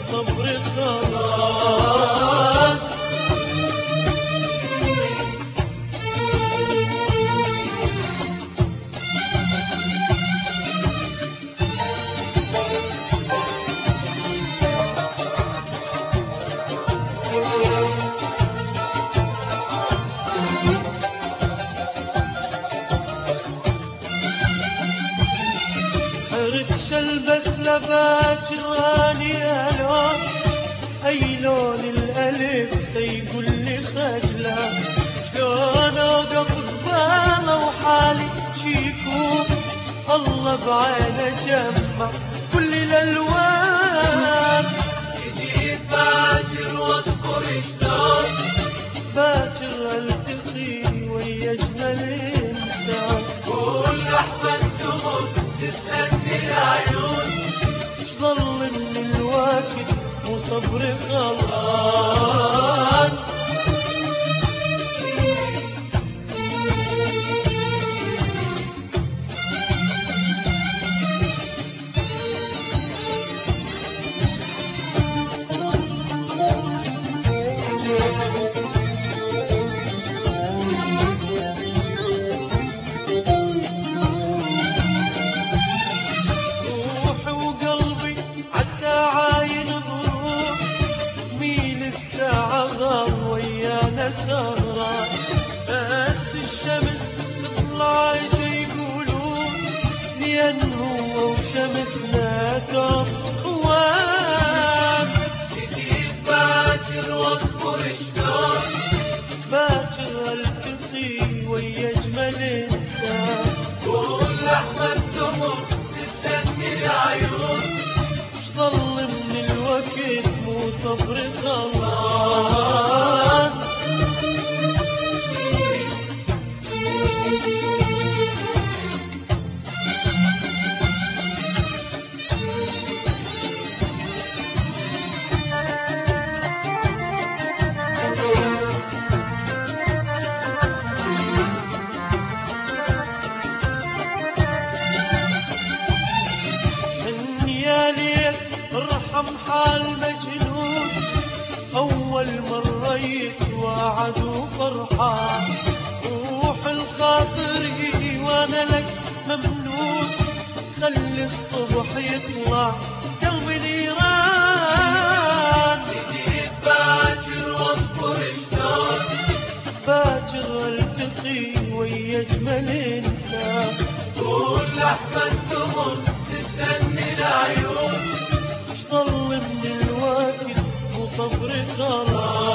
وصبري خلصان. حردش البس لباكر اني الون، اي لون الالف سيقول لي خجله، شلون اوقف قباله وحالي شيكون، الله بعينه جمع كل الالوان. جديد باكر واصبر شلون، باكر التقي ويا اجمل انسان، كل لحظة تمر تسألني العيون، ضل من الوقت وصبري خلصان. روحي وقلبي عالساعة ينظرون، مين الساعة غار ويانا سهران، بس الشمس تطلع يقولون لأن هو وشمسنا كم خوان. جديد باكر واصبر شلون، باكر التقي ويا اجمل انسان، كل لحظة تمر تسألني العيون، ضل من الوقت مو صبري خلصان. من يا ليل ارحم حال مجنون، أول مرة يتواعد وفرحان، روح الخاطر وأنا لك ممنون، خلي الصبح يطلع قلبي نيران. جديد باكر واصبر شلون، باكر التقي ويا اجمل انسان، كل لحظة تمر تسألني العيون، ضل من الوقت وصبري خلصان.